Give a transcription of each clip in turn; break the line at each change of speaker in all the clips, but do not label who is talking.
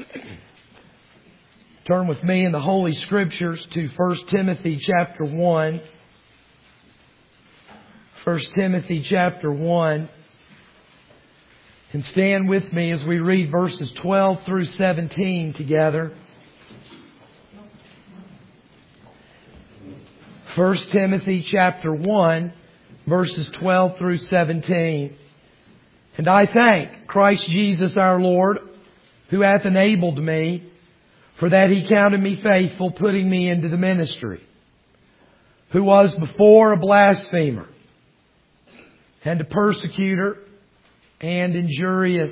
Turn with me in the Holy Scriptures to 1 Timothy chapter 1. 1 Timothy chapter 1. And stand with me as we read verses 12 through 17 together. 1 Timothy chapter 1, verses 12 through 17. And I thank Christ Jesus our Lord, who hath enabled me, for that He counted me faithful, putting me into the ministry, who was before a blasphemer, and a persecutor, and injurious.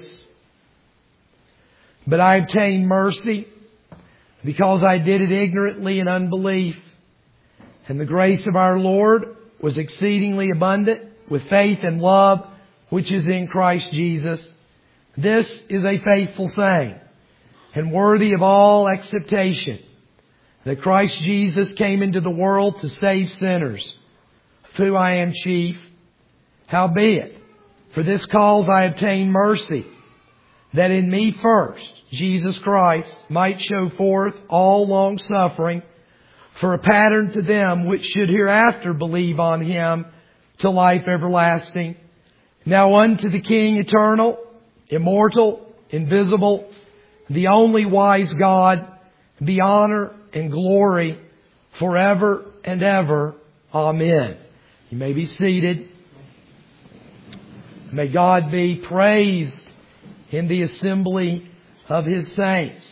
But I obtained mercy, because I did it ignorantly in unbelief. And the grace of our Lord was exceedingly abundant with faith and love, which is in Christ Jesus. This is a faithful saying, and worthy of all acceptation, that Christ Jesus came into the world to save sinners, of whom I am chief. Howbeit, for this cause I obtained mercy, that in me first Jesus Christ might show forth all long suffering, for a pattern to them which should hereafter believe on Him to life everlasting. Now unto the King eternal, immortal, invisible, the only wise God, be honor and glory forever and ever. Amen. You may be seated. May God be praised in the assembly of His saints.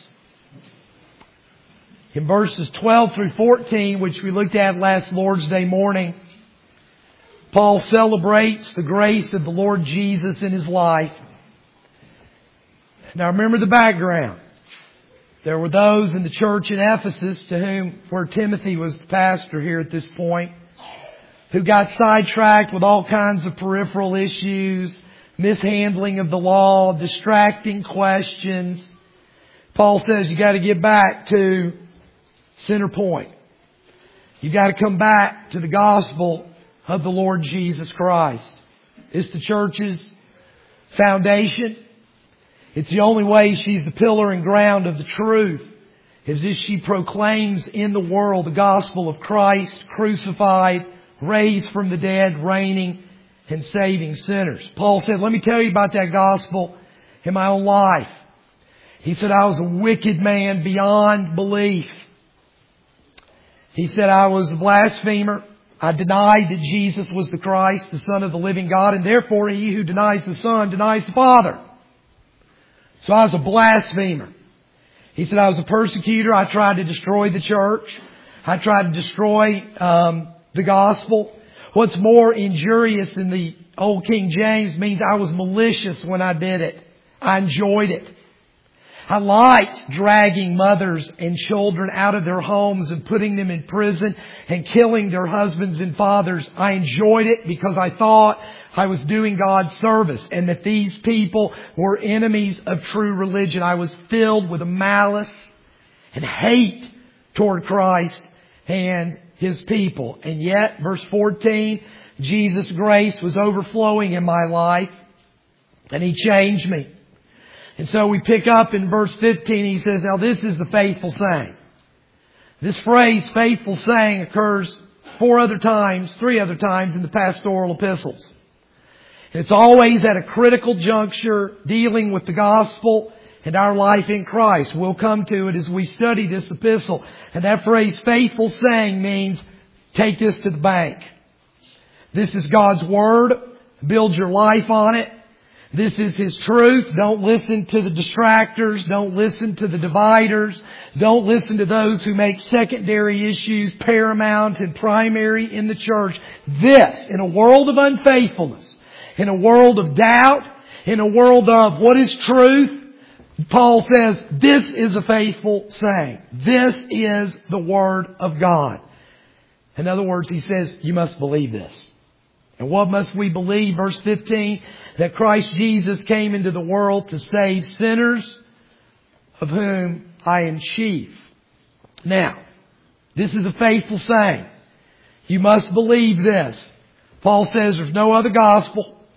In verses 12 through 14, which we looked at last Lord's Day morning, Paul celebrates the grace of the Lord Jesus in his life. Now remember the background. There were those in the church in Ephesus where Timothy was the pastor here at this point, who got sidetracked with all kinds of peripheral issues, mishandling of the law, distracting questions. Paul says you got to get back to center point. You've got to come back to the gospel of the Lord Jesus Christ. It's the church's foundation. It's the only way she's the pillar and ground of the truth, is as she proclaims in the world the gospel of Christ, crucified, raised from the dead, reigning and saving sinners. Paul said, let me tell you about that gospel in my own life. He said, I was a wicked man beyond belief. He said, I was a blasphemer. I denied that Jesus was the Christ, the Son of the living God, and therefore he who denies the Son denies the Father. So I was a blasphemer. He said, I was a persecutor. I tried to destroy the church. I tried to destroy the gospel. What's more injurious in the Old King James means I was malicious when I did it. I enjoyed it. I liked dragging mothers and children out of their homes and putting them in prison and killing their husbands and fathers. I enjoyed it because I thought I was doing God's service and that these people were enemies of true religion. I was filled with a malice and hate toward Christ and His people. And yet, verse 14, Jesus' grace was overflowing in my life and He changed me. And so we pick up in verse 15, he says, now this is the faithful saying. This phrase, faithful saying, occurs three other times in the pastoral epistles. It's always at a critical juncture dealing with the gospel and our life in Christ. We'll come to it as we study this epistle. And that phrase, faithful saying, means take this to the bank. This is God's Word. Build your life on it. This is His truth. Don't listen to the distractors. Don't listen to the dividers. Don't listen to those who make secondary issues paramount and primary in the church. This, in a world of unfaithfulness, in a world of doubt, in a world of what is truth, Paul says, this is a faithful saying. This is the Word of God. In other words, he says, you must believe this. And what must we believe? Verse 15, that Christ Jesus came into the world to save sinners, of whom I am chief. Now, this is a faithful saying. You must believe this. Paul says there's no other gospel.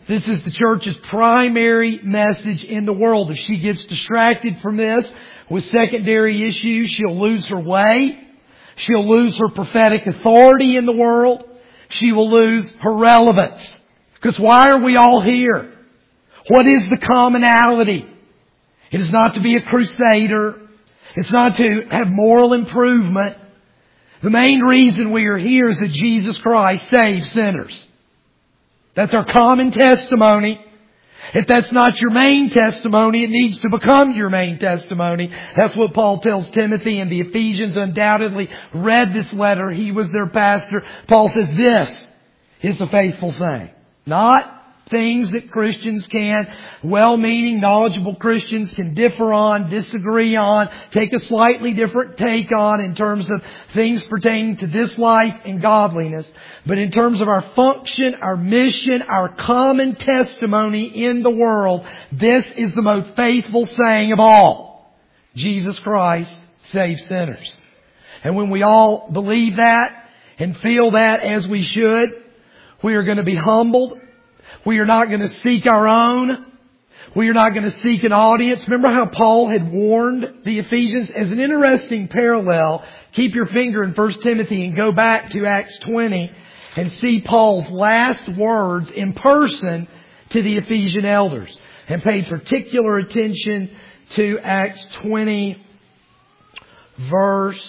This is the church's primary message in the world. If she gets distracted from this with secondary issues, she'll lose her way. She'll lose her prophetic authority in the world. She will lose her relevance. Because why are we all here? What is the commonality? It is not to be a crusader. It's not to have moral improvement. The main reason we are here is that Jesus Christ saves sinners. That's our common testimony. If that's not your main testimony, it needs to become your main testimony. That's what Paul tells Timothy, and the Ephesians undoubtedly read this letter. He was their pastor. Paul says this is the faithful saying. Not things that Christians can, well-meaning, knowledgeable Christians can differ on, disagree on, take a slightly different take on in terms of things pertaining to this life and godliness. But in terms of our function, our mission, our common testimony in the world, this is the most faithful saying of all. Jesus Christ saves sinners. And when we all believe that and feel that as we should, we are going to be humbled. We are not going to seek our own. We are not going to seek an audience. Remember how Paul had warned the Ephesians? As an interesting parallel, keep your finger in 1 Timothy and go back to Acts 20 and see Paul's last words in person to the Ephesian elders. And pay particular attention to Acts 20, verse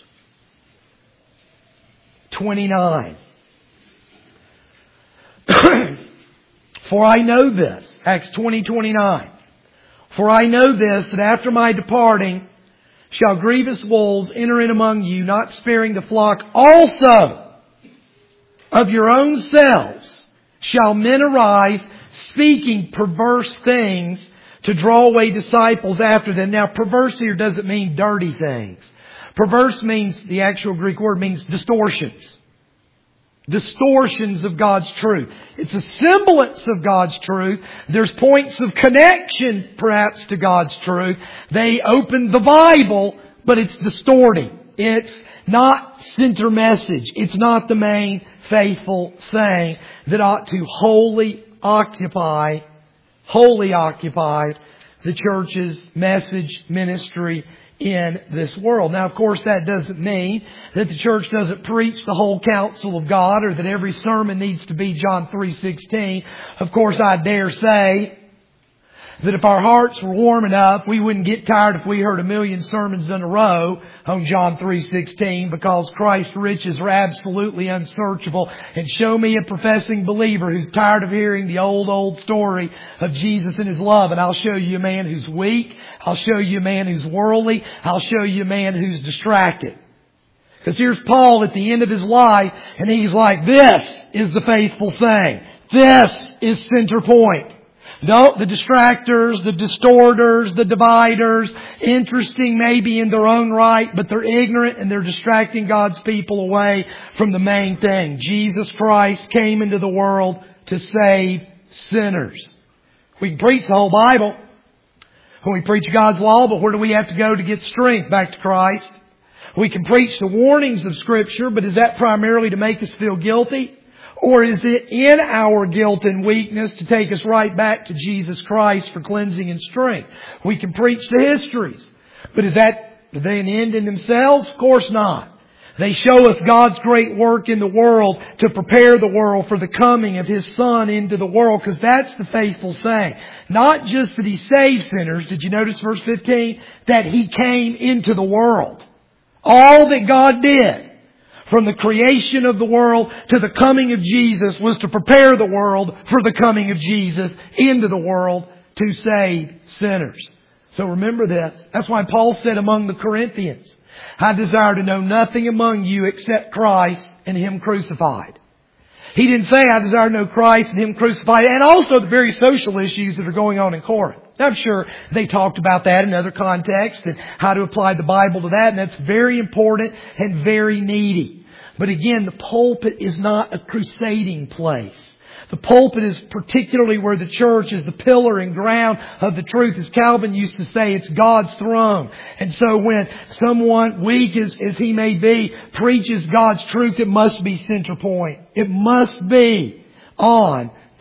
29. For I know this, Acts 20:29. For I know this, that after my departing shall grievous wolves enter in among you, not sparing the flock. Also of your own selves shall men arise, speaking perverse things to draw away disciples after them. Now, perverse here doesn't mean dirty things. Perverse means, the actual Greek word means distortions. Distortions of God's truth. It's a semblance of God's truth. There's points of connection, perhaps, to God's truth. They open the Bible, but it's distorting. It's not center message. It's not the main faithful saying that ought to wholly occupy the church's message ministry in this world. Now, of course, that doesn't mean that the church doesn't preach the whole counsel of God, or that every sermon needs to be John 3:16. Of course, I dare say that if our hearts were warm enough, we wouldn't get tired if we heard a million sermons in a row on John 3:16, because Christ's riches are absolutely unsearchable. And show me a professing believer who's tired of hearing the old story of Jesus and His love, and I'll show you a man who's weak. I'll show you a man who's worldly. I'll show you a man who's distracted. Because here's Paul at the end of his life, and he's like, this is the faithful saying. This is center point. No, the distractors, the distorters, the dividers, interesting maybe in their own right, but they're ignorant and they're distracting God's people away from the main thing. Jesus Christ came into the world to save sinners. We can preach the whole Bible when we preach God's law, but where do we have to go to get strength? Back to Christ. We can preach the warnings of Scripture, but is that primarily to make us feel guilty? Or is it in our guilt and weakness to take us right back to Jesus Christ for cleansing and strength? We can preach the histories. But do they end in themselves? Of course not. They show us God's great work in the world to prepare the world for the coming of His Son into the world, because that's the faithful saying. Not just that He saved sinners. Did you notice verse 15? That He came into the world. All that God did, from the creation of the world to the coming of Jesus, was to prepare the world for the coming of Jesus into the world to save sinners. So remember this. That's why Paul said among the Corinthians, I desire to know nothing among you except Christ and Him crucified. He didn't say, I desire to know Christ and Him crucified, and also the very social issues that are going on in Corinth. I'm sure they talked about that in other contexts and how to apply the Bible to that, and that's very important and very needy. But again, the pulpit is not a crusading place. The pulpit is particularly where the church is the pillar and ground of the truth. As Calvin used to say, it's God's throne. And so when someone, weak as he may be, preaches God's truth, it must be center point. It must be on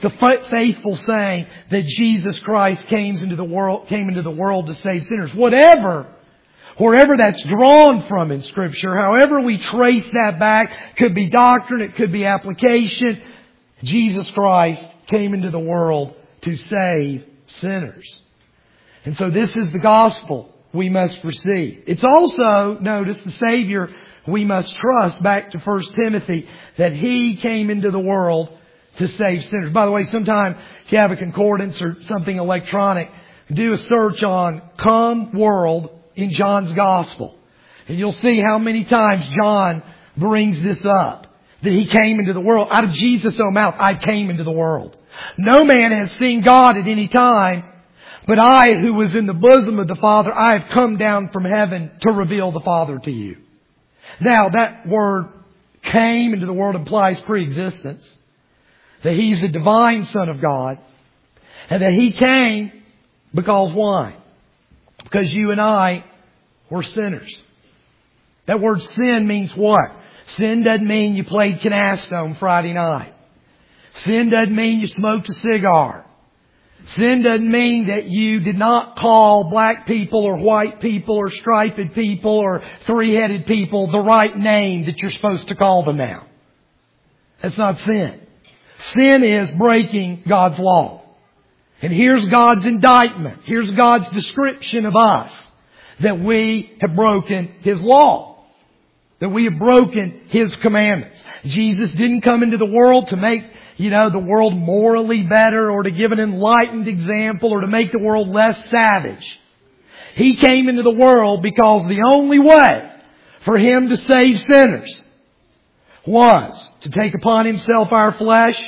the faithful saying that Jesus Christ came into the world to save sinners. Wherever that's drawn from in Scripture, however we trace that back, could be doctrine, it could be application. Jesus Christ came into the world to save sinners. And so this is the gospel we must receive. It's also, notice, the Savior we must trust, back to 1 Timothy, that He came into the world to save sinners. By the way, sometime if you have a concordance or something electronic, do a search on "come world" in John's Gospel. And you'll see how many times John brings this up. That He came into the world. Out of Jesus' own mouth, I came into the world. No man has seen God at any time, but I, who was in the bosom of the Father, I have come down from heaven to reveal the Father to you. Now, that word "came into the world" implies pre-existence. That He's the divine Son of God. And that He came because why? Because you and I were sinners. That word sin means what? Sin doesn't mean you played canasta on Friday night. Sin doesn't mean you smoked a cigar. Sin doesn't mean that you did not call black people or white people or striped people or three-headed people the right name that you're supposed to call them now. That's not sin. Sin is breaking God's law. And here's God's indictment. Here's God's description of us. That we have broken His law. That we have broken His commandments. Jesus didn't come into the world to make, the world morally better or to give an enlightened example or to make the world less savage. He came into the world because the only way for Him to save sinners was to take upon Himself our flesh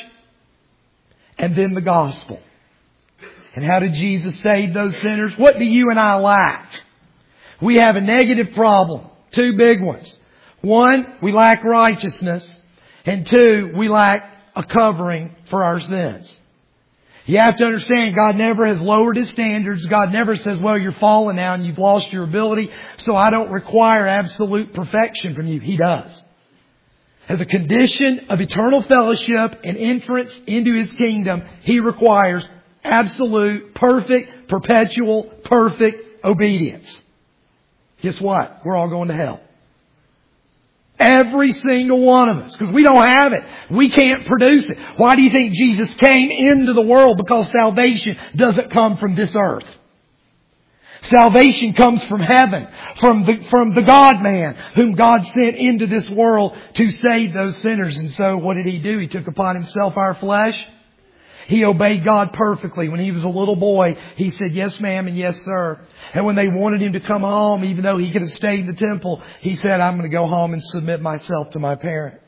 and then the gospel. And how did Jesus save those sinners? What do you and I lack? We have a negative problem. Two big ones. One, we lack righteousness. And two, we lack a covering for our sins. You have to understand, God never has lowered His standards. God never says, well, you're fallen now and you've lost your ability, so I don't require absolute perfection from you. He does. As a condition of eternal fellowship and entrance into His kingdom, He requires absolute, perfect, perpetual, perfect obedience. Guess what? We're all going to hell. Every single one of us. Because we don't have it. We can't produce it. Why do you think Jesus came into the world? Because salvation doesn't come from this earth. Salvation comes from heaven. From the God-man whom God sent into this world to save those sinners. And so what did He do? He took upon Himself our flesh. He obeyed God perfectly. When he was a little boy, he said, yes, ma'am, and yes, sir. And when they wanted him to come home, even though he could have stayed in the temple, he said, I'm going to go home and submit myself to my parents.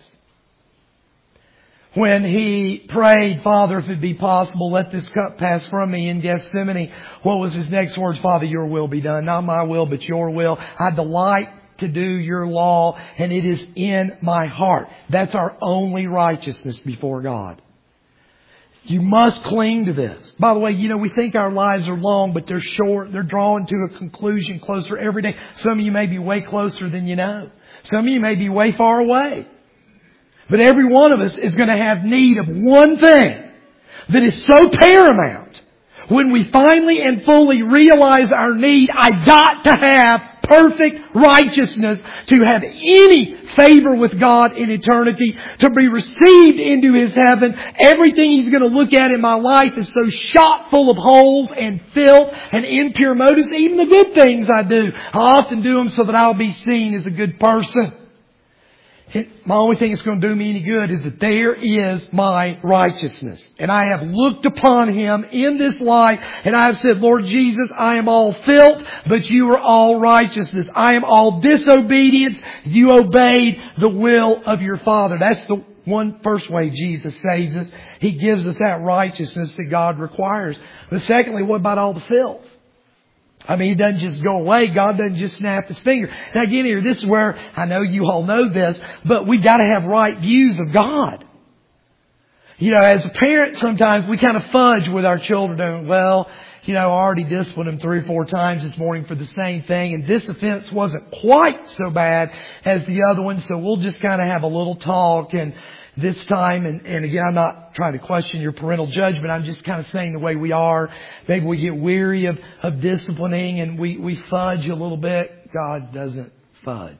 When he prayed, Father, if it be possible, let this cup pass from me in Gethsemane, what was his next words? Father, your will be done. Not my will, but your will. I delight to do your law, and it is in my heart. That's our only righteousness before God. You must cling to this. By the way, we think our lives are long, but they're short. They're drawing to a conclusion closer every day. Some of you may be way closer than you know. Some of you may be way far away. But every one of us is going to have need of one thing that is so paramount. When we finally and fully realize our need, I got to have perfect righteousness to have any favor with God in eternity, to be received into His heaven. Everything He's going to look at in my life is so shot full of holes and filth and impure motives. Even the good things I do, I often do them so that I'll be seen as a good person. My only thing that's going to do me any good is that there is my righteousness. And I have looked upon Him in this light and I have said, Lord Jesus, I am all filth, but you are all righteousness. I am all disobedience. You obeyed the will of your Father. That's the first way Jesus saves us. He gives us that righteousness that God requires. But secondly, what about all the filth? I mean, it doesn't just go away. God doesn't just snap His finger. Now again here, this is where, I know you all know this, but we've got to have right views of God. As a parent, sometimes we kind of fudge with our children. Well, I already disciplined them 3 or 4 times this morning for the same thing, and this offense wasn't quite so bad as the other one, so we'll just kind of have a little talk and, this time. And again, I'm not trying to question your parental judgment. I'm just kind of saying the way we are. Maybe we get weary of disciplining and we fudge a little bit. God doesn't fudge.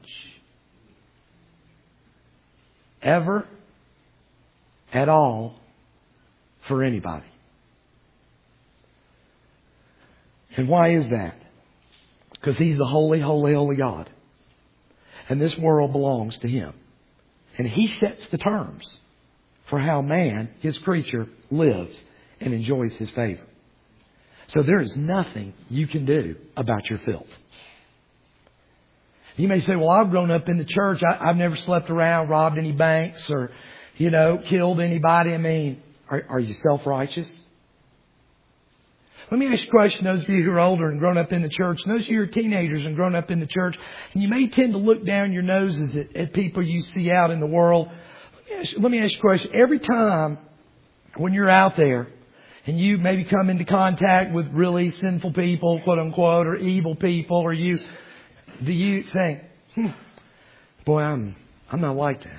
Ever. At all. For anybody. And why is that? Because He's the holy, holy, holy God. And this world belongs to Him. And He sets the terms for how man, His creature, lives and enjoys His favor. So there is nothing you can do about your filth. You may say, well, I've grown up in the church. I've never slept around, robbed any banks or, killed anybody. I mean, are you self-righteous? Let me ask you a question, those of you who are older and grown up in the church, and those of you who are teenagers and grown up in the church, and you may tend to look down your noses at people you see out in the world. Let me ask you a question. Every time when you're out there and you maybe come into contact with really sinful people, quote unquote, or evil people, or do you think, boy, I'm not like that?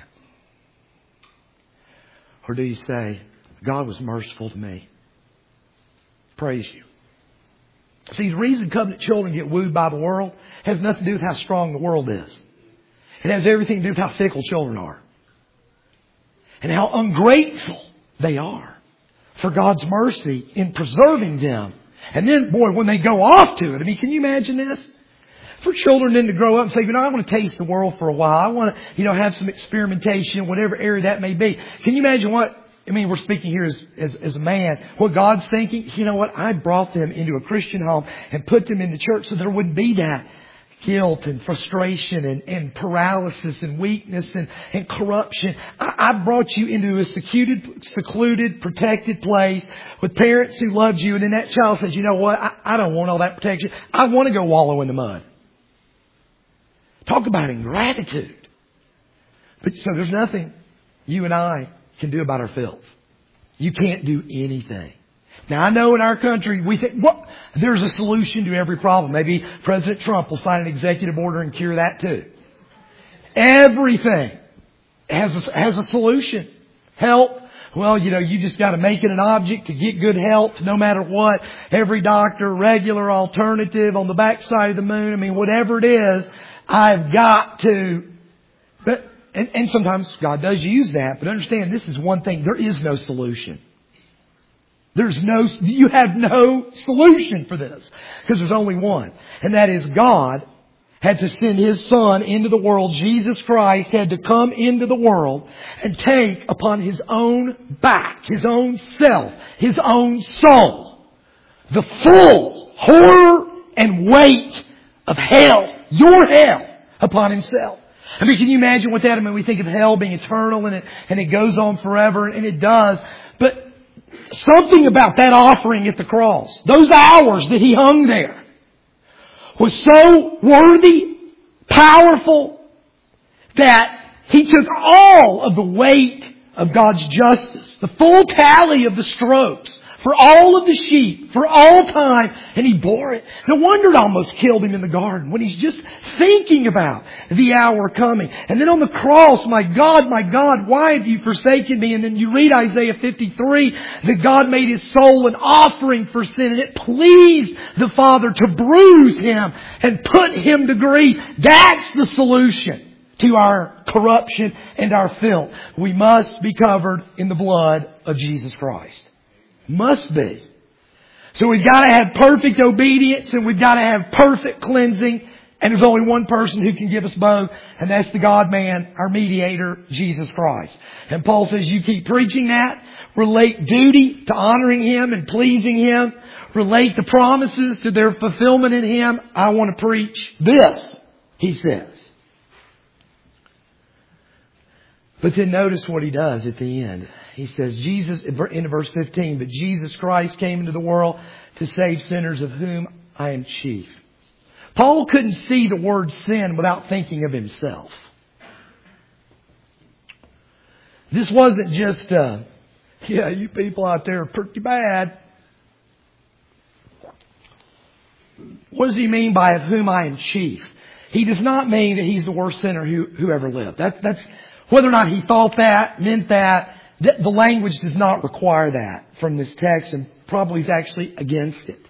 Or do you say, God was merciful to me? Praise you. See, the reason covenant children get wooed by the world has nothing to do with how strong the world is. It has everything to do with how fickle children are. And how ungrateful they are for God's mercy in preserving them. And then, boy, when they go off to it, I mean, can you imagine this? For children then to grow up and say, I want to taste the world for a while. I want to, have some experimentation, whatever area that may be. Can you imagine we're speaking here as a man. What God's thinking, you know what? I brought them into a Christian home and put them in the church so there wouldn't be that guilt and frustration and paralysis and weakness and corruption. I brought you into a secluded, protected place with parents who loved you. And then that child says, you know what? I don't want all that protection. I want to go wallow in the mud. Talk about ingratitude. But so there's nothing you and I can do about our filth. You can't do anything. Now, I know in our country, we think, there's a solution to every problem. Maybe President Trump will sign an executive order and cure that too. Everything has a solution. Help. Well, you just got to make it an object to get good health no matter what. Every doctor, regular, alternative, on the backside of the moon. I mean, whatever it is, I've got to. And sometimes God does use that. But understand, this is one thing. There is no solution. You have no solution for this. Because there's only one. And that is God had to send His Son into the world. Jesus Christ had to come into the world and take upon His own back, His own self, His own soul, the full horror and weight of hell, your hell, upon Himself. I mean, can you imagine what that? I mean, we think of hell being eternal and it goes on forever, and it does. But something about that offering at the cross, those hours that He hung there, was so worthy, powerful, that He took all of the weight of God's justice, the full tally of the strokes, for all of the sheep, for all time, and He bore it. No wonder it almost killed Him in the garden when He's just thinking about the hour coming. And then on the cross, my God, why have you forsaken me? And then you read Isaiah 53, that God made His soul an offering for sin, and it pleased the Father to bruise Him and put Him to grief. That's the solution to our corruption and our filth. We must be covered in the blood of Jesus Christ. Must be. So we've got to have perfect obedience, and we've got to have perfect cleansing. And there's only one person who can give us both, and that's the God-man, our mediator, Jesus Christ. And Paul says, you keep preaching that. Relate duty to honoring Him and pleasing Him. Relate the promises to their fulfillment in Him. I want to preach this, he says. But then notice what he does at the end. He says, Jesus, in verse 15, but Jesus Christ came into the world to save sinners, of whom I am chief. Paul couldn't see the word sin without thinking of himself. This wasn't just, you people out there are pretty bad. What does he mean by of whom I am chief? He does not mean that he's the worst sinner who ever lived. That's Whether or not he thought that, meant that, the language does not require that from this text, and probably is actually against it.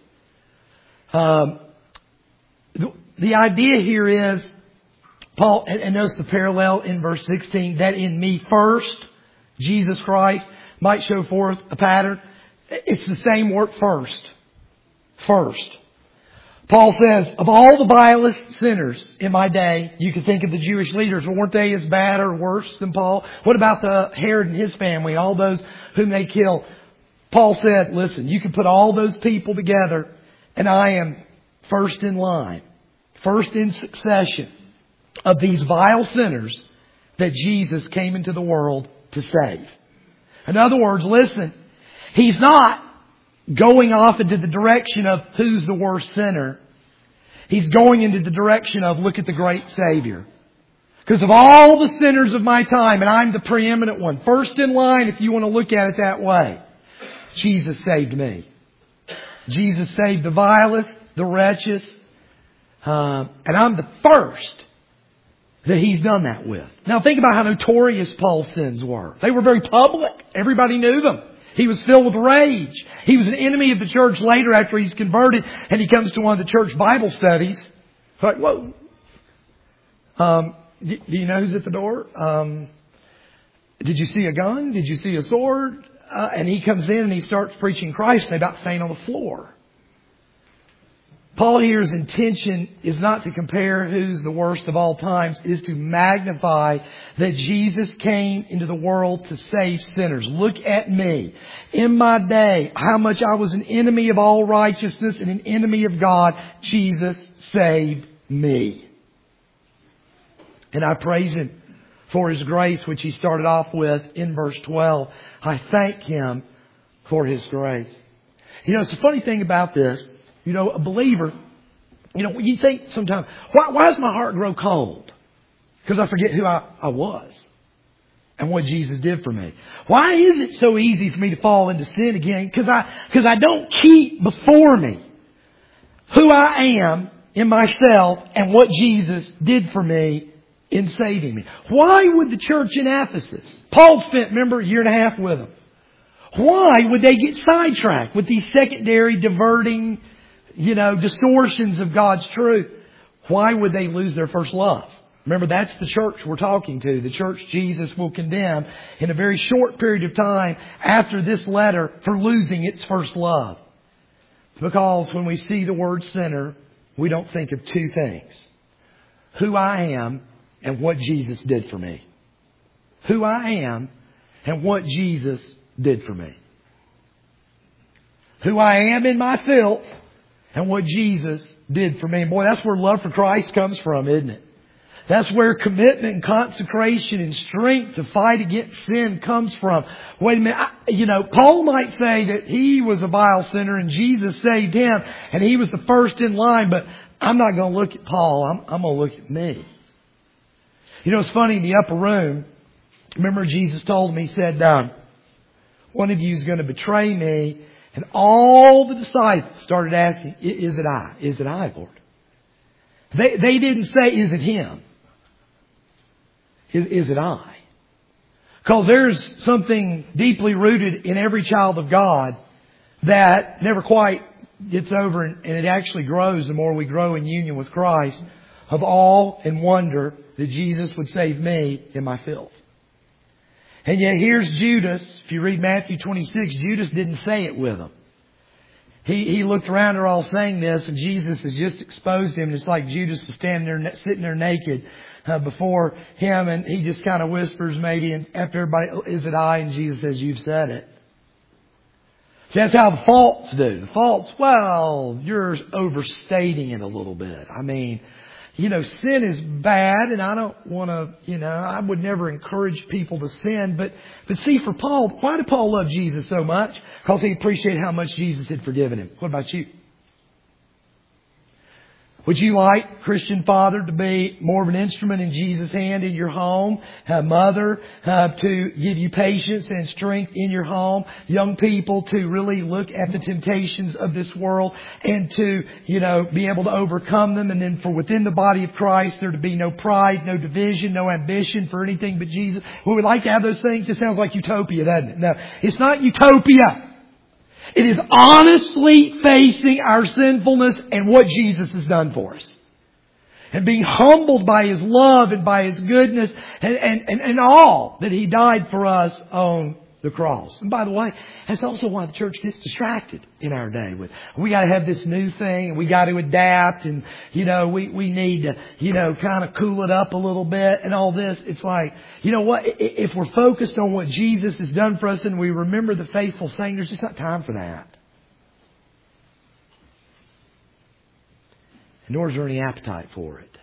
The idea here is, Paul, and notice the parallel in verse 16, that in me first, Jesus Christ might show forth a pattern. It's the same word, first. First. Paul says, of all the vilest sinners in my day, you can think of the Jewish leaders. Well, weren't they as bad or worse than Paul? What about the Herod and his family, all those whom they killed? Paul said, listen, you can put all those people together, and I am first in line, first in succession of these vile sinners that Jesus came into the world to save. In other words, listen, He's not going off into the direction of who's the worst sinner. He's going into the direction of look at the great Savior. Because of all the sinners of my time, and I'm the preeminent one, first in line if you want to look at it that way, Jesus saved me. Jesus saved the vilest, the wretched, and I'm the first that He's done that with. Now think about how notorious Paul's sins were. They were very public. Everybody knew them. He was filled with rage. He was an enemy of the church later after he's converted, and he comes to one of the church Bible studies. It's like, whoa. Do you know who's at the door? Did you see a gun? Did you see a sword? And he comes in and he starts preaching Christ, and they about faint on the floor. Paul here's intention is not to compare who's the worst of all times. It is to magnify that Jesus came into the world to save sinners. Look at me. In my day, how much I was an enemy of all righteousness and an enemy of God. Jesus saved me. And I praise Him for His grace, which He started off with in verse 12. I thank Him for His grace. You know, it's a funny thing about this. You know, a believer, you know, you think sometimes, why does my heart grow cold? Because I forget who I was and what Jesus did for me. Why is it so easy for me to fall into sin again? Because I don't keep before me who I am in myself and what Jesus did for me in saving me. Why would the church in Ephesus, Paul spent, remember, a year and a half with them. Why would they get sidetracked with these secondary diverting, distortions of God's truth? Why would they lose their first love? Remember, that's the church we're talking to. The church Jesus will condemn in a very short period of time after this letter for losing its first love. Because when we see the word sinner, we don't think of two things. Who I am and what Jesus did for me. Who I am and what Jesus did for me. Who I am in my filth and what Jesus did for me. And boy, that's where love for Christ comes from, isn't it? That's where commitment and consecration and strength to fight against sin comes from. Wait a minute. Paul might say that he was a vile sinner and Jesus saved him and he was the first in line, but I'm not going to look at Paul. I'm going to look at me. It's funny, in the upper room, remember Jesus told him, He said, one of you is going to betray me. And all the disciples started asking, is it I? Is it I, Lord? They didn't say, is it Him? Is it I? Because there's something deeply rooted in every child of God that never quite gets over, and it actually grows the more we grow in union with Christ, of awe and wonder that Jesus would save me in my filth. And yet here's Judas. If you read Matthew 26, Judas didn't say it with them. He looked around, they're all saying this, and Jesus has just exposed him. It's like Judas is standing there, sitting there naked before him, and he just kind of whispers maybe, and after everybody, is it I? And Jesus says, you've said it. See, that's how the false do. The false, well, you're overstating it a little bit. I mean, sin is bad, and I don't want to, I would never encourage people to sin. But see, for Paul, why did Paul love Jesus so much? Because he appreciated how much Jesus had forgiven him. What about you? Would you like, Christian father, to be more of an instrument in Jesus' hand in your home? Mother, to give you patience and strength in your home? Young people to really look at the temptations of this world and to, be able to overcome them. And then for within the body of Christ, there to be no pride, no division, no ambition for anything but Jesus. Would we like to have those things? It sounds like utopia, doesn't it? No, it's not utopia. It is honestly facing our sinfulness and what Jesus has done for us. And being humbled by His love and by His goodness and all that He died for us on the cross. And by the way, that's also why the church gets distracted in our day. We got to have this new thing and we got to adapt and, we need to, kind of cool it up a little bit and all this. It's like, you know what? If we're focused on what Jesus has done for us and we remember the faithful saying, there's just not time for that. Nor is there any appetite for it.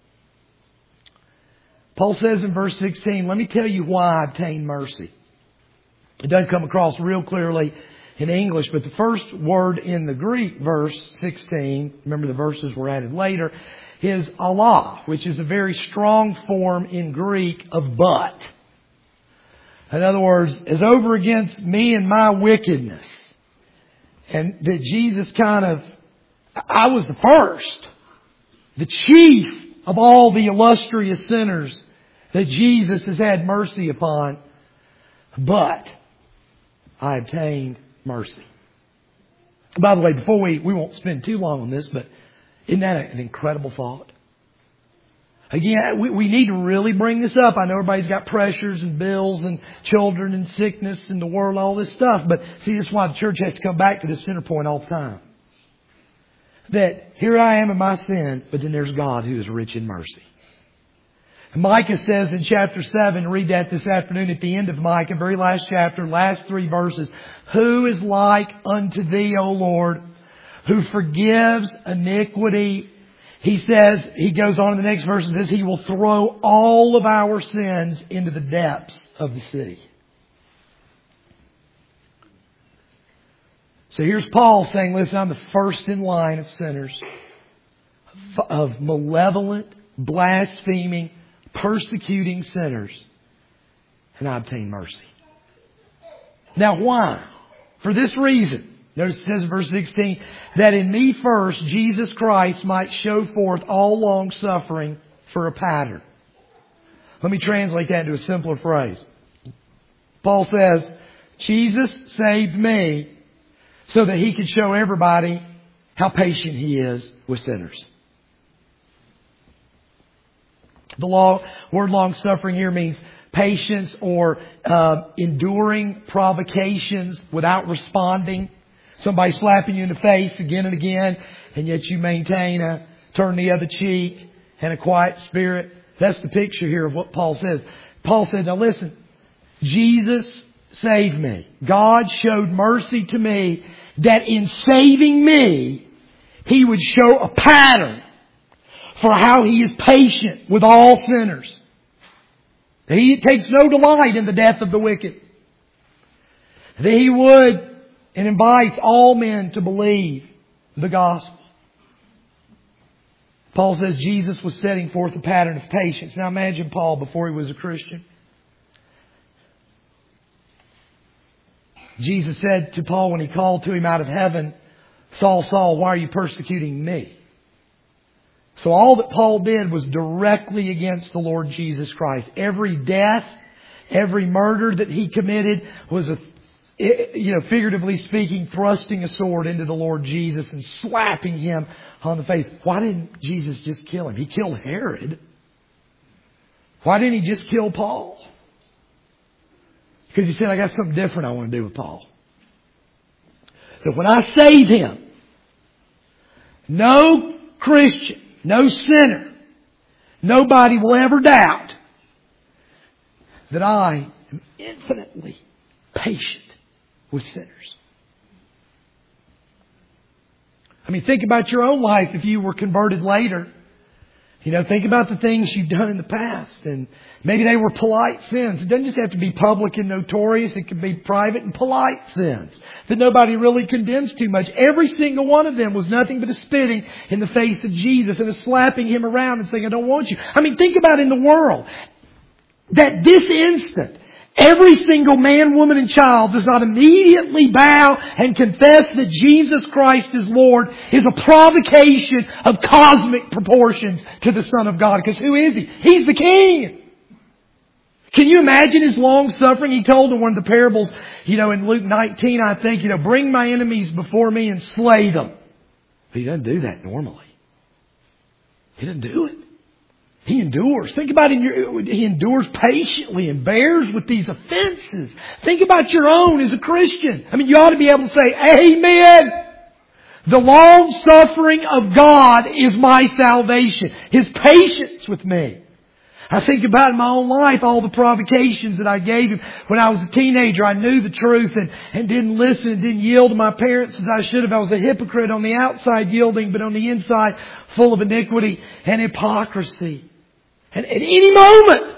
Paul says in verse 16, let me tell you why I obtained mercy. It doesn't come across real clearly in English, but the first word in the Greek verse 16, remember the verses were added later, is Allah, which is a very strong form in Greek of but. In other words, as over against me and my wickedness. And that Jesus I was the first, the chief of all the illustrious sinners that Jesus has had mercy upon. But I obtained mercy. By the way, before we won't spend too long on this, but isn't that an incredible thought? Again, we need to really bring this up. I know everybody's got pressures and bills and children and sickness and the world and all this stuff. But see, that's why the church has to come back to this center point all the time. That here I am in my sin, but then there's God who is rich in mercy. Micah says in chapter 7, read that this afternoon at the end of Micah, very last chapter, last 3 verses. Who is like unto thee, O Lord, who forgives iniquity? He says, he goes on in the next verse and says, He will throw all of our sins into the depths of the sea. So here's Paul saying, listen, I'm the first in line of sinners, of malevolent, blaspheming, persecuting sinners, and I obtain mercy. Now why? For this reason. Notice it says in verse 16, that in me first Jesus Christ might show forth all long suffering for a pattern. Let me translate that into a simpler phrase. Paul says, Jesus saved me so that He could show everybody how patient He is with sinners. The word long suffering here means patience or enduring provocations without responding. Somebody slapping you in the face again and again, and yet you maintain a turn the other cheek and a quiet spirit. That's the picture here of what Paul says. Paul said, now listen, Jesus saved me. God showed mercy to me that in saving me, He would show a pattern for how He is patient with all sinners. He takes no delight in the death of the wicked. That He would and invites all men to believe the gospel. Paul says Jesus was setting forth a pattern of patience. Now imagine Paul before he was a Christian. Jesus said to Paul when He called to him out of heaven, Saul, Saul, why are you persecuting me? So all that Paul did was directly against the Lord Jesus Christ. Every death, every murder that he committed was figuratively speaking, thrusting a sword into the Lord Jesus and slapping Him on the face. Why didn't Jesus just kill him? He killed Herod. Why didn't He just kill Paul? Because He said, I got something different I want to do with Paul. That when I save him, no Christian, no sinner, nobody will ever doubt that I am infinitely patient with sinners. I mean, think about your own life if you were converted later. Think about the things you've done in the past. And maybe they were polite sins. It doesn't just have to be public and notorious. It can be private and polite sins that nobody really condemns too much. Every single one of them was nothing but a spitting in the face of Jesus and a slapping Him around and saying, I don't want you. Think about in the world that this instant, every single man, woman, and child does not immediately bow and confess that Jesus Christ is Lord is a provocation of cosmic proportions to the Son of God. Because who is He? He's the King. Can you imagine His long suffering? He told in one of the parables, in Luke 19, I think, bring my enemies before me and slay them. But He doesn't do that normally. He doesn't do it. He endures. Think about it. He endures patiently and bears with these offenses. Think about your own as a Christian. You ought to be able to say, Amen. The long suffering of God is my salvation. His patience with me. I think about in my own life all the provocations that I gave Him. When I was a teenager, I knew the truth and didn't listen and didn't yield to my parents as I should have. I was a hypocrite on the outside yielding, but on the inside full of iniquity and hypocrisy. And at any moment,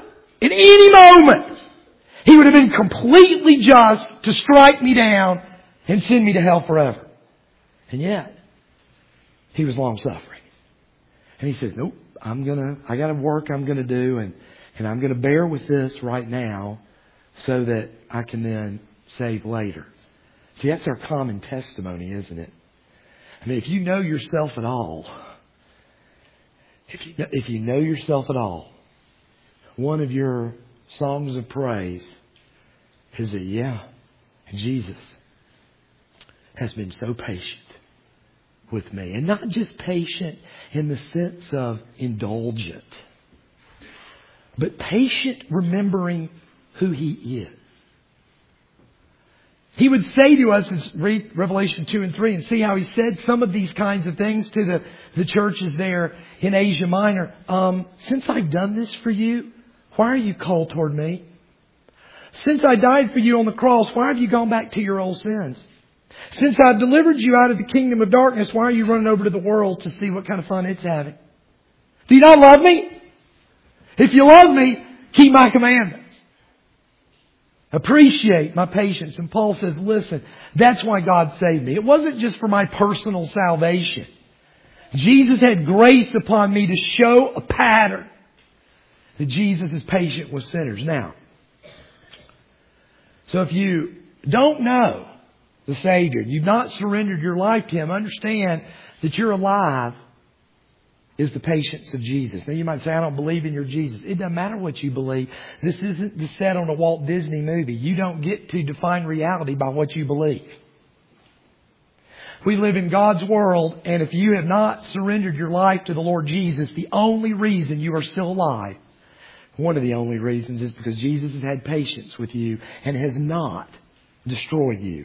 He would have been completely just to strike me down and send me to hell forever. And yet, He was long suffering. And He said, nope, I got work I'm going to do and I'm going to bear with this right now so that I can then save later. See, that's our common testimony, isn't it? If you know yourself at all, if you know yourself at all, one of your songs of praise is that, Jesus has been so patient with me. And not just patient in the sense of indulgent, but patient remembering who He is. He would say to us, read Revelation 2 and 3 and see how He said some of these kinds of things to the churches there in Asia Minor. Since I've done this for you, why are you cold toward me? Since I died for you on the cross, why have you gone back to your old sins? Since I've delivered you out of the kingdom of darkness, why are you running over to the world to see what kind of fun it's having? Do you not love me? If you love me, keep my commandments. Appreciate my patience. And Paul says, listen, that's why God saved me. It wasn't just for my personal salvation. Jesus had grace upon me to show a pattern that Jesus is patient with sinners. Now, so if you don't know the Savior, you've not surrendered your life to Him, understand that you're alive is the patience of Jesus. Now you might say, I don't believe in your Jesus. It doesn't matter what you believe. This isn't set on a Walt Disney movie. You don't get to define reality by what you believe. We live in God's world, and if you have not surrendered your life to the Lord Jesus, the only reason you are still alive, one of the only reasons, is because Jesus has had patience with you and has not destroyed you.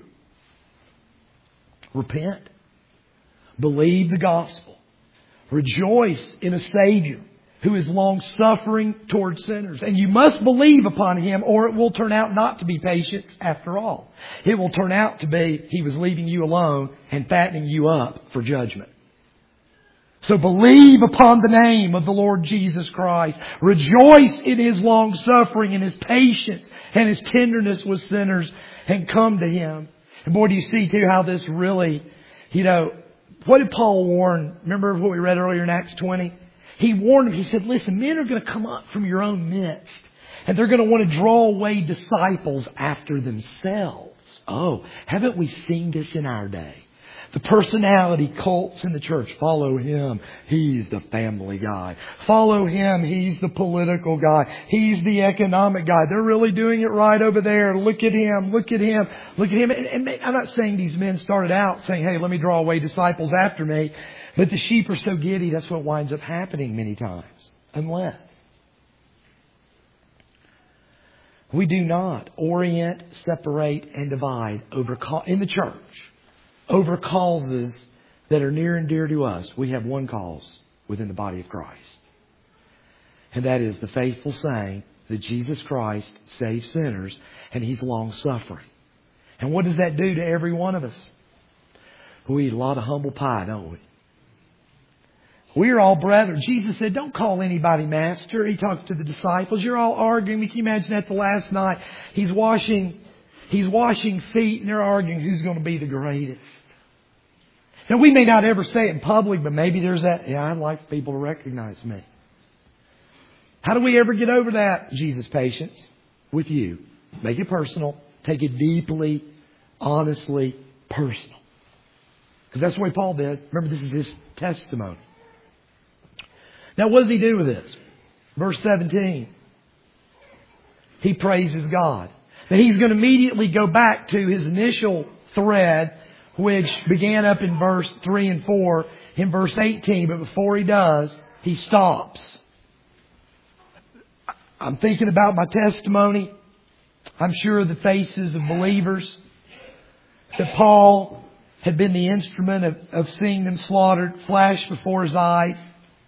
Repent. Believe the gospel. Rejoice in a Savior who is long-suffering toward sinners. And you must believe upon Him, or it will turn out not to be patience after all. It will turn out to be He was leaving you alone and fattening you up for judgment. So believe upon the name of the Lord Jesus Christ. Rejoice in His long-suffering and His patience and His tenderness with sinners, and come to Him. And boy, do you see too how this really, what did Paul warn? Remember what we read earlier in Acts 20? He warned them. He said, listen, men are going to come up from your own midst, and they're going to want to draw away disciples after themselves. Oh, haven't we seen this in our day? The personality cults in the church. Follow him. He's the family guy. Follow him. He's the political guy. He's the economic guy. They're really doing it right over there. Look at him. Look at him. Look at him. And I'm not saying these men started out saying, hey, let me draw away disciples after me. But the sheep are so giddy, that's what winds up happening many times. Unless we do not orient, separate, and divide in the church over causes that are near and dear to us. We have one cause within the body of Christ. And that is the faithful saying that Jesus Christ saves sinners and He's long-suffering. And what does that do to every one of us? We eat a lot of humble pie, don't we? We are all brethren. Jesus said, don't call anybody master. He talked to the disciples. You're all arguing. Can you imagine that the last night? He's washing feet and they're arguing who's going to be the greatest. Now we may not ever say it in public, but maybe there's that, yeah, I'd like people to recognize me. How do we ever get over that? Jesus' patience with you. Make it personal. Take it deeply, honestly, personal. Because that's the way Paul did. Remember, this is his testimony. Now, what does he do with this? Verse 17. He praises God. Now, he's going to immediately go back to his initial thread, which began up in verse 3 and 4, in verse 18. But before he does, he stops. I'm thinking about my testimony. I'm sure the faces of believers that Paul had been the instrument of seeing them slaughtered flash before his eyes.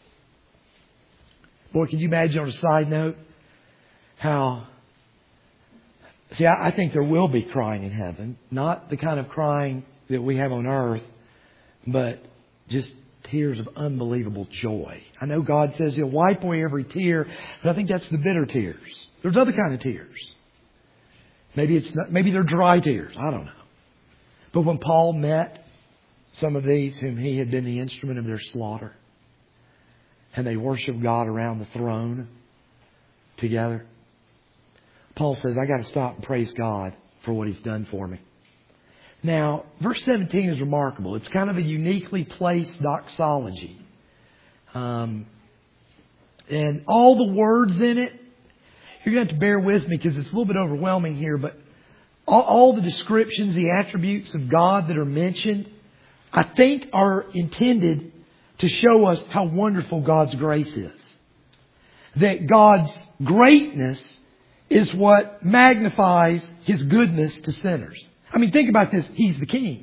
Boy, can you imagine on a side note how... See, I think there will be crying in heaven. Not the kind of crying that we have on earth, but just tears of unbelievable joy. I know God says He'll wipe away every tear, but I think that's the bitter tears. There's other kind of tears. Maybe they're dry tears. I don't know. But when Paul met some of these whom he had been the instrument of their slaughter, and they worship God around the throne together, Paul says, I got to stop and praise God for what He's done for me. Now, verse 17 is remarkable. It's kind of a uniquely placed doxology. And all the words in it, you're going to have to bear with me because it's a little bit overwhelming here, but all the descriptions, the attributes of God that are mentioned, I think are intended to show us how wonderful God's grace is. That God's greatness is what magnifies His goodness to sinners. I mean, think about this. He's the king.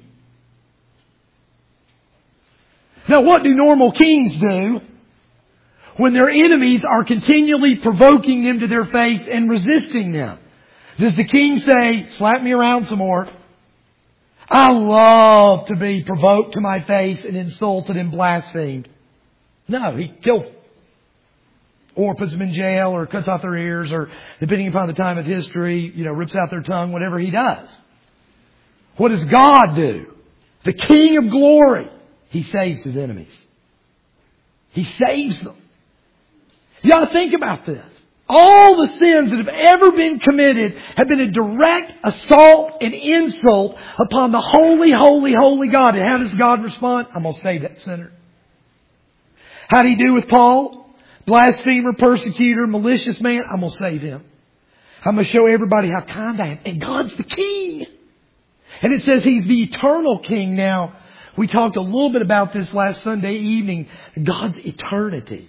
Now, what do normal kings do when their enemies are continually provoking them to their face and resisting them? Does the king say, slap me around some more? I love to be provoked to my face and insulted and blasphemed. No, he kills them. Or puts them in jail or cuts off their ears or, depending upon the time of history, rips out their tongue, whatever he does. What does God do? The King of glory. He saves His enemies. He saves them. You ought to think about this. All the sins that have ever been committed have been a direct assault and insult upon the holy, holy, holy God. And how does God respond? I'm going to save that sinner. How did He do with Paul? Blasphemer, persecutor, malicious man. I'm going to save him. I'm going to show everybody how kind I am. And God's the King. And it says He's the eternal King. Now, we talked a little bit about this last Sunday evening. God's eternity.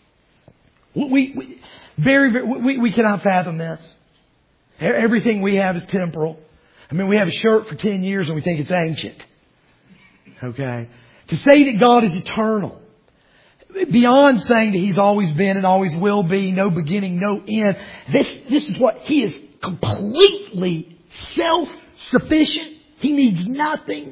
We cannot fathom this. Everything we have is temporal. I mean, we have a shirt for 10 years and we think it's ancient. Okay? To say that God is eternal, beyond saying that He's always been and always will be, no beginning, no end, this is what He is completely self-sufficient. He needs nothing.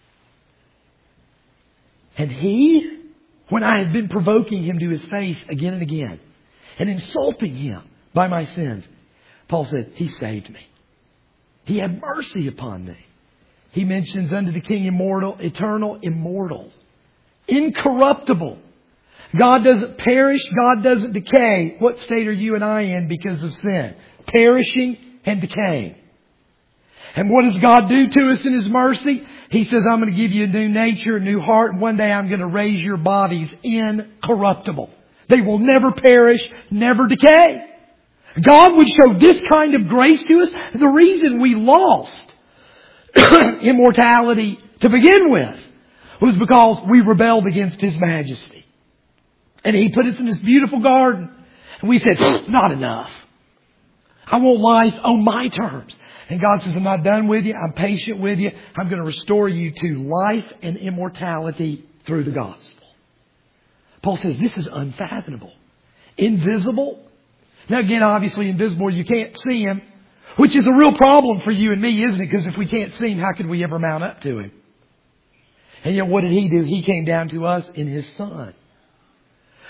And He, when I have been provoking Him to His face again and again and insulting Him by my sins, Paul said, He saved me. He had mercy upon me. He mentions unto the King immortal, eternal, immortal, incorruptible. God doesn't perish. God doesn't decay. What state are you and I in because of sin? Perishing and decaying. And what does God do to us in His mercy? He says, I'm going to give you a new nature, a new heart, and one day I'm going to raise your bodies incorruptible. They will never perish, never decay. God would show this kind of grace to us. The reason we lost immortality to begin with was because we rebelled against His majesty. And He put us in this beautiful garden. And we said, not enough. I want life on my terms. And God says, I'm not done with you. I'm patient with you. I'm going to restore you to life and immortality through the gospel. Paul says, this is unfathomable. Invisible. Now again, obviously invisible, you can't see Him. Which is a real problem for you and me, isn't it? Because if we can't see Him, how could we ever mount up to Him? And yet what did He do? He came down to us in His Son.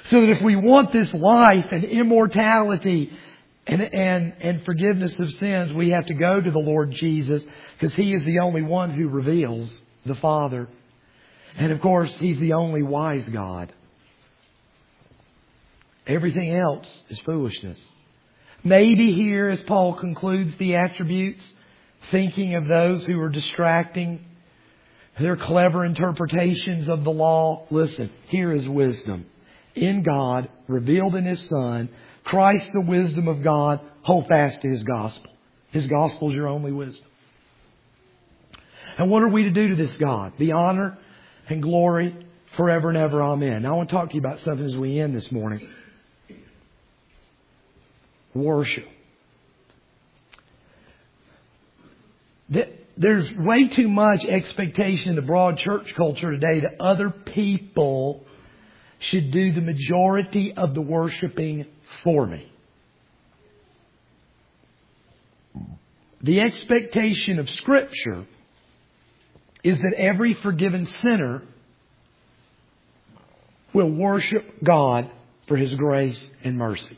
So that if we want this life and immortality and forgiveness of sins, we have to go to the Lord Jesus, because He is the only one who reveals the Father. And of course, He's the only wise God. Everything else is foolishness. Maybe here, as Paul concludes the attributes, thinking of those who are distracting, their clever interpretations of the law. Listen, here is wisdom. In God, revealed in His Son, Christ the wisdom of God, hold fast to His gospel. His gospel is your only wisdom. And what are we to do to this God? Be honor and glory forever and ever. Amen. Now I want to talk to you about something as we end this morning. Worship. There's way too much expectation in the broad church culture today that other people should do the majority of the worshiping for me. The expectation of Scripture is that every forgiven sinner will worship God for His grace and mercy.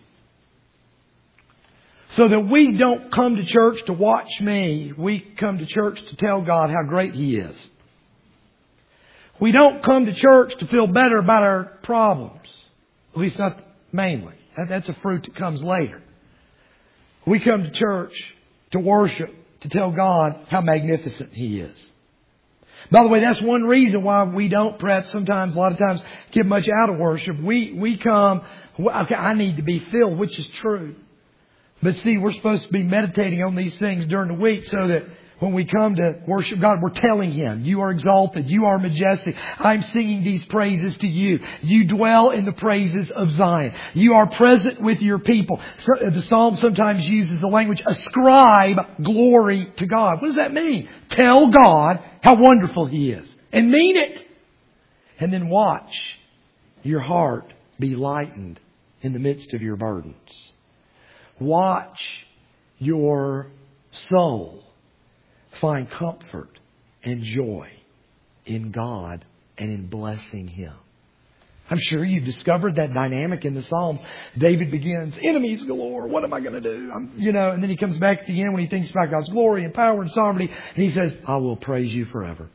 So that we don't come to church to watch me. We come to church to tell God how great He is. We don't come to church to feel better about our problems. At least not mainly. That's a fruit that comes later. We come to church to worship, to tell God how magnificent He is. By the way, that's one reason why we don't perhaps sometimes, a lot of times, get much out of worship. We come, okay, I need to be filled, which is true. But see, we're supposed to be meditating on these things during the week so that when we come to worship God, we're telling Him, You are exalted, You are majestic. I'm singing these praises to You. You dwell in the praises of Zion. You are present with Your people. So, the Psalm sometimes uses the language, ascribe glory to God. What does that mean? Tell God how wonderful He is. And mean it. And then watch your heart be lightened in the midst of your burdens. Watch your soul find comfort and joy in God and in blessing Him. I'm sure you've discovered that dynamic in the Psalms. David begins, enemies galore, what am I going to do? And then he comes back at the end when he thinks about God's glory and power and sovereignty, and he says, I will praise You forever.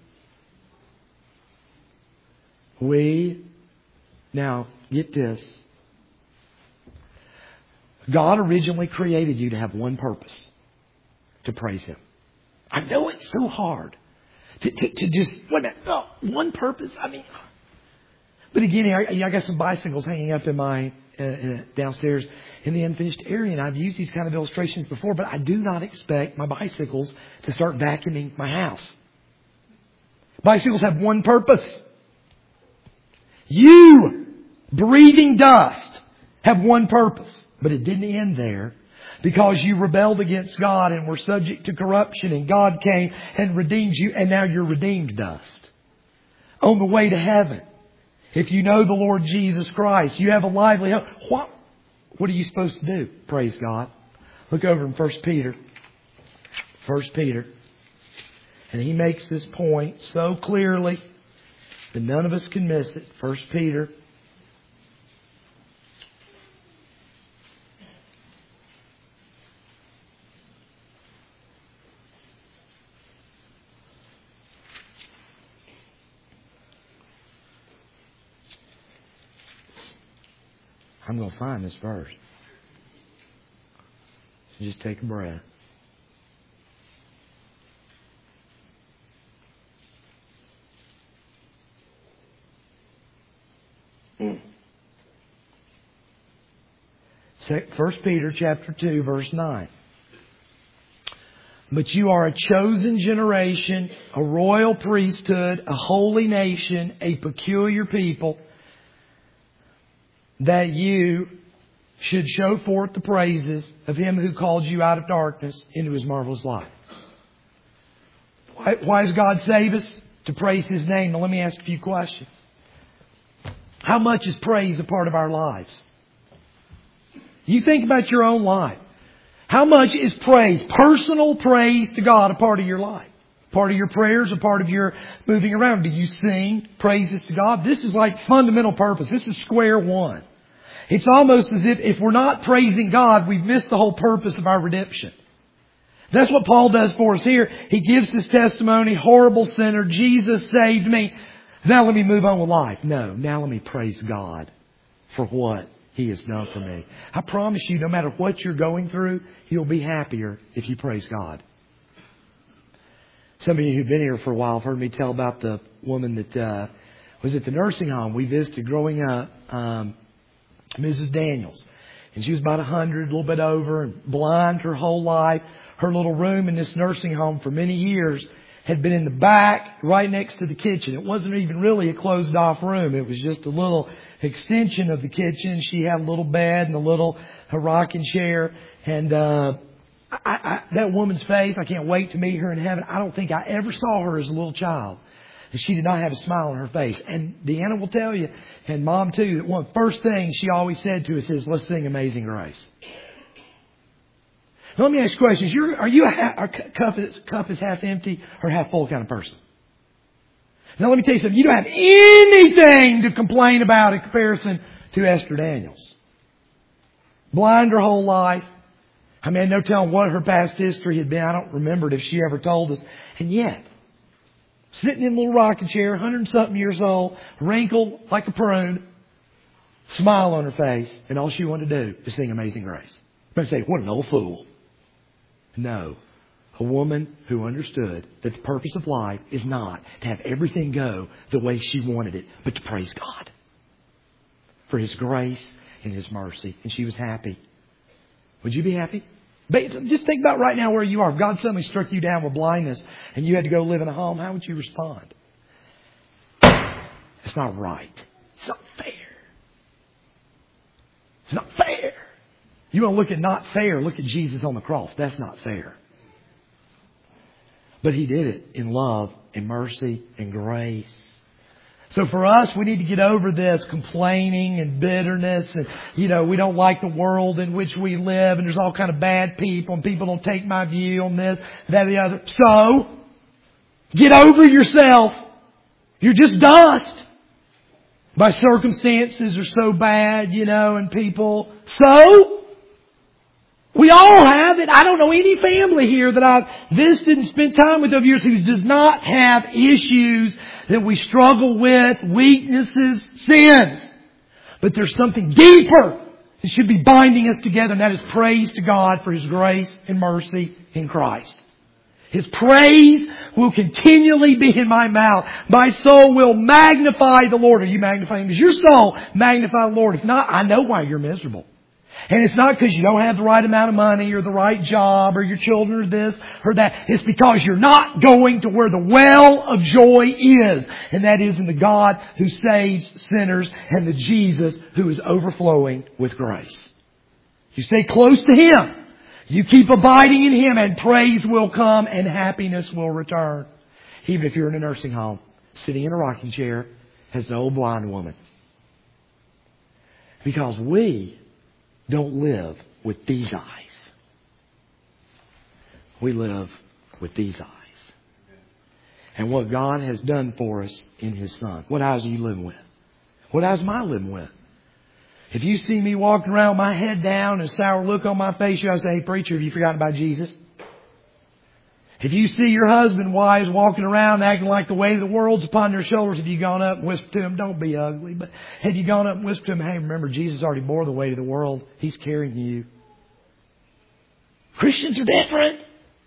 Now, get this. God originally created you to have one purpose. To praise Him. I know it's so hard. To just, one purpose? But again, I got some bicycles hanging up in my, downstairs in the unfinished area. And I've used these kind of illustrations before, but I do not expect my bicycles to start vacuuming my house. Bicycles have one purpose. You, breathing dust, have one purpose. But it didn't end there, because you rebelled against God and were subject to corruption, and God came and redeemed you, and now you're redeemed dust. On the way to heaven, if you know the Lord Jesus Christ, you have a lively hope. What are you supposed to do? Praise God. Look over in 1 Peter. 1 Peter. And he makes this point so clearly that none of us can miss it. 1 Peter. I'm going to find this verse. So just take a breath. First Peter chapter 2, verse 9. But you are a chosen generation, a royal priesthood, a holy nation, a peculiar people, that you should show forth the praises of Him who called you out of darkness into His marvelous light. Why does God save us? To praise His name. Now let me ask a few questions. How much is praise a part of our lives? You think about your own life. How much is praise, personal praise to God, a part of your life? Part of your prayers, a part of your moving around. Do you sing praises to God? This is like fundamental purpose. This is square one. It's almost as if we're not praising God, we've missed the whole purpose of our redemption. That's what Paul does for us here. He gives this testimony, horrible sinner, Jesus saved me. Now let me move on with life. No, now let me praise God for what He has done for me. I promise you, no matter what you're going through, you'll be happier if you praise God. Some of you who've been here for a while have heard me tell about the woman that was at the nursing home we visited growing up, Mrs. Daniels. And she was about 100, a little bit over, and blind her whole life. Her little room in this nursing home for many years had been in the back, right next to the kitchen. It wasn't even really a closed off room. It was just a little extension of the kitchen. She had a little bed and a rocking chair. And that woman's face, I can't wait to meet her in heaven. I don't think I ever saw her as a little child. She did not have a smile on her face. And Deanna will tell you, and Mom too, that one of the first things she always said to us is, let's sing Amazing Grace. Now, let me ask you a question. Are you a cup is half empty or half full kind of person? Now let me tell you something. You don't have anything to complain about in comparison to Esther Daniels. Blind her whole life. I mean, no telling what her past history had been. I don't remember it if she ever told us. And yet, sitting in a little rocking chair, 100-something years old, wrinkled like a prune, smile on her face, and all she wanted to do is sing Amazing Grace. But say, what an old fool. No. A woman who understood that the purpose of life is not to have everything go the way she wanted it, but to praise God for His grace and His mercy. And she was happy. Would you be happy? Just think about right now where you are. If God suddenly struck you down with blindness and you had to go live in a home, how would you respond? It's not right. It's not fair. It's not fair. You want to look at not fair, look at Jesus on the cross. That's not fair. But He did it in love and mercy and grace. So for us, we need to get over this complaining and bitterness. And, we don't like the world in which we live. And there's all kind of bad people. And people don't take my view on this, that, or the other. So, get over yourself. You're just dust. My circumstances are so bad, and people. So, we all have it. I don't know any family here that I've visited and spent time with over years who does not have issues that we struggle with, weaknesses, sins. But there's something deeper that should be binding us together, and that is praise to God for His grace and mercy in Christ. His praise will continually be in my mouth. My soul will magnify the Lord. Are you magnifying? Does your soul magnify the Lord? If not, I know why you're miserable. And it's not because you don't have the right amount of money or the right job or your children are this or that. It's because you're not going to where the well of joy is. And that is in the God who saves sinners and the Jesus who is overflowing with grace. You stay close to Him. You keep abiding in Him and praise will come and happiness will return. Even if you're in a nursing home, sitting in a rocking chair as an old blind woman. Because we don't live with these eyes. We live with these eyes. And what God has done for us in His Son. What eyes are you living with? What eyes am I living with? If you see me walking around with my head down and a sour look on my face, you ought to say, hey, preacher, have you forgotten about Jesus? If you see your husband, wives, walking around acting like the weight of the world's upon their shoulders, have you gone up and whispered to him, don't be ugly, but have you gone up and whispered to him, hey, remember, Jesus already bore the weight of the world. He's carrying you. Christians are different.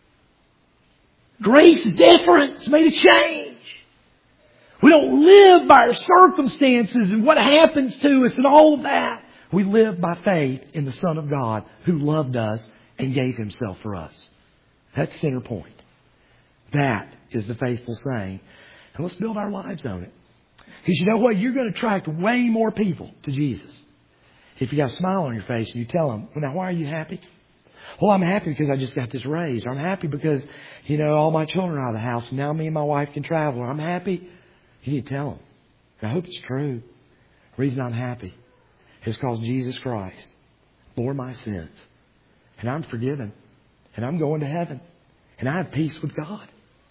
Grace is different. It's made a change. We don't live by our circumstances and what happens to us and all of that. We live by faith in the Son of God who loved us and gave Himself for us. That's the center point. That is the faithful saying. And let's build our lives on it. Because you know what? You're going to attract way more people to Jesus. If you got a smile on your face and you tell them, well, now why are you happy? Well, I'm happy because I just got this raise. Or I'm happy because, all my children are out of the house and now me and my wife can travel. Or I'm happy. You need to tell them. I hope it's true. The reason I'm happy is because Jesus Christ bore my sins. And I'm forgiven. And I'm going to heaven. And I have peace with God.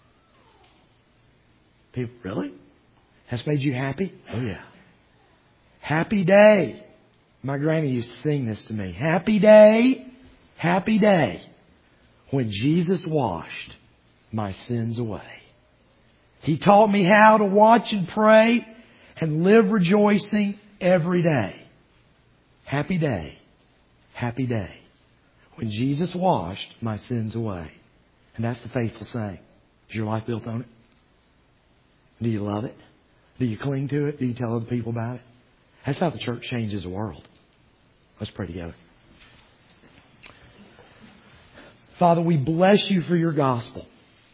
People, really? That's made you happy? Oh, yeah. Happy day. My granny used to sing this to me. Happy day, when Jesus washed my sins away. He taught me how to watch and pray and live rejoicing every day. Happy day, when Jesus washed my sins away. And that's the faithful saying. Is your life built on it? Do you love it? Do you cling to it? Do you tell other people about it? That's how the church changes the world. Let's pray together. Father, we bless You for Your gospel.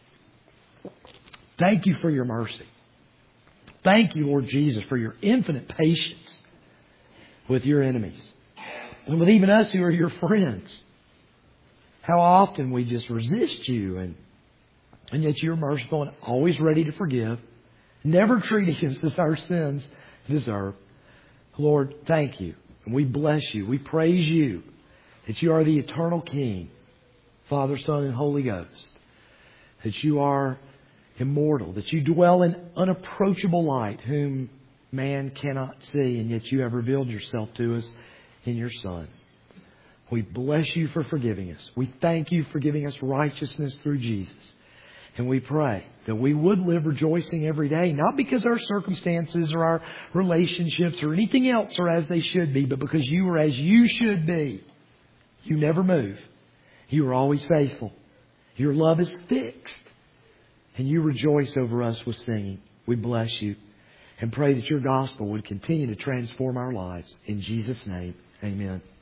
Thank You for Your mercy. Thank You, Lord Jesus, for Your infinite patience with Your enemies. And with even us who are Your friends. How often we just resist You, and yet You're merciful and always ready to forgive. Never treating us as our sins deserve. Lord, thank You. And we bless You. We praise You that You are the eternal King, Father, Son, and Holy Ghost. That You are immortal. That You dwell in unapproachable light, whom man cannot see. And yet You have revealed Yourself to us in Your Son. We bless You for forgiving us. We thank You for giving us righteousness through Jesus. And we pray that we would live rejoicing every day, not because our circumstances or our relationships or anything else are as they should be, but because You are as You should be. You never move. You are always faithful. Your love is fixed. And You rejoice over us with singing. We bless You and pray that Your gospel would continue to transform our lives. In Jesus' name, amen.